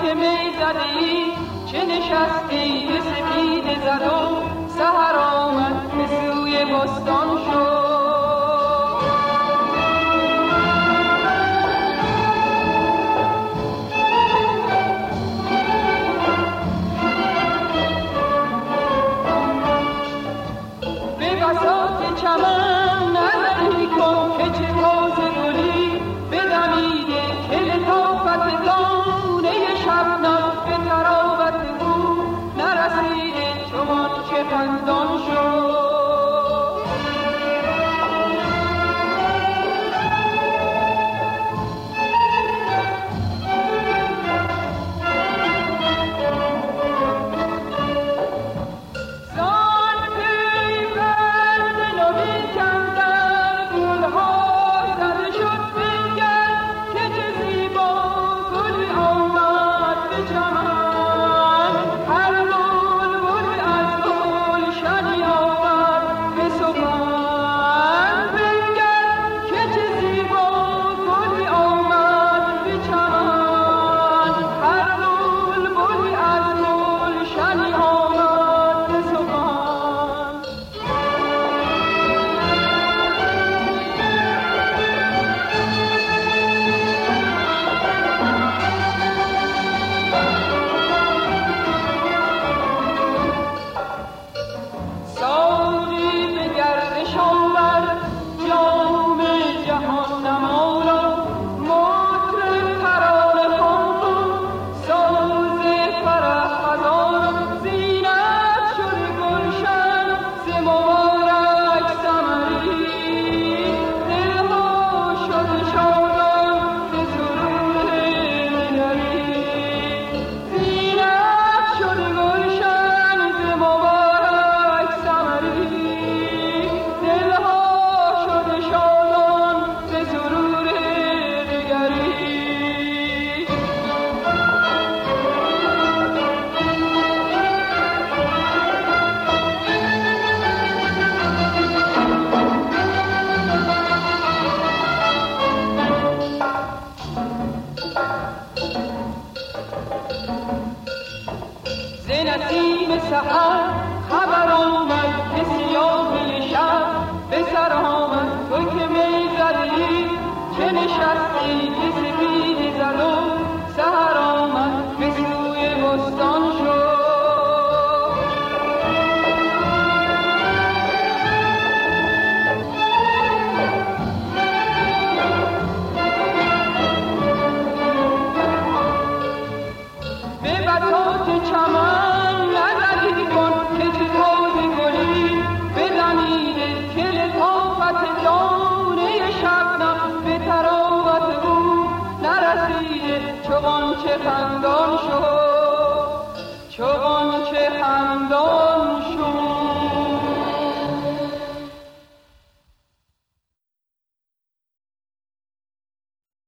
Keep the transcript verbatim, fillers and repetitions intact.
که می زدی چه نشستی به سپید زد و سحر آمد به سوی بستان شد. به بساط چمن نظری کن که چه تازه گلی بدمیده که لطافت دانه شبنم به تراوت او نرسیده چون که خندان شد. نسیم سحر خبر آمد که سیاهی شب به سر آمد تو که می زدی چه نشستی که سپید زد و سحر آمد به سوی بستان شد. به بساط چمن شبنم به تراوت او نرسیده چون چه خندان شد.